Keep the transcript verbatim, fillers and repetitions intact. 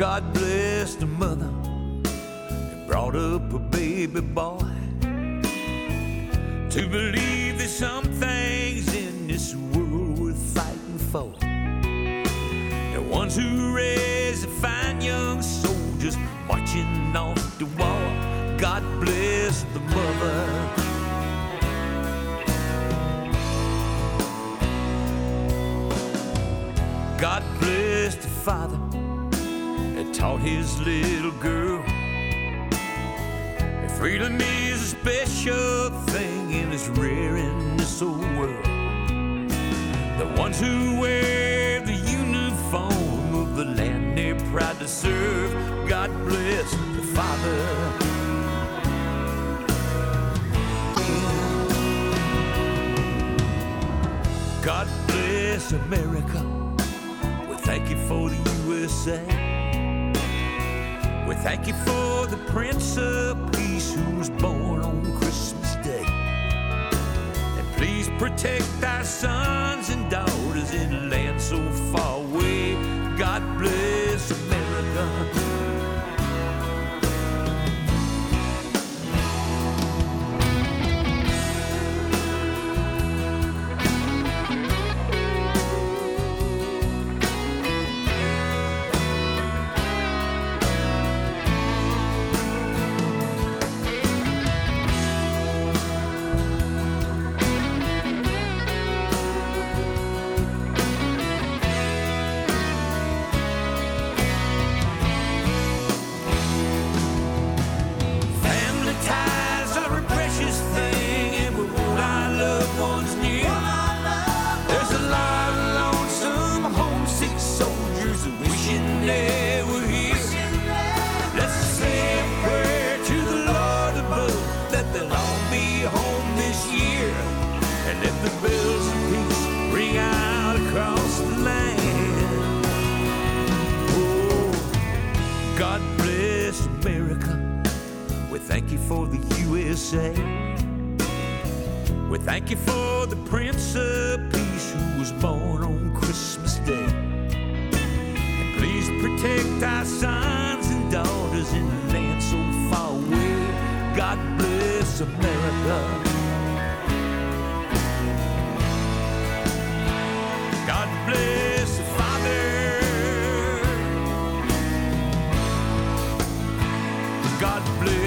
God bless the mother that brought up a baby boy. To believe there's some things in this world worth fighting for. The ones who raise the fine young soldiers marching off to war. God bless the mother. God bless the father that taught his little girl that freedom is a special thing and it's rare in this old world. The ones who wear the uniform of the land they're proud to serve. God bless the father. God bless America. We thank you for the U S A. We thank you for the Prince of Peace who was born on Christmas Day. And please protect our sons and daughters in a land so far away. God bless America. Thank you for the U S A. We thank you for the Prince of Peace who was born on Christmas Day. And please protect our sons and daughters in a land so far away. God bless America. God bless the Father. God bless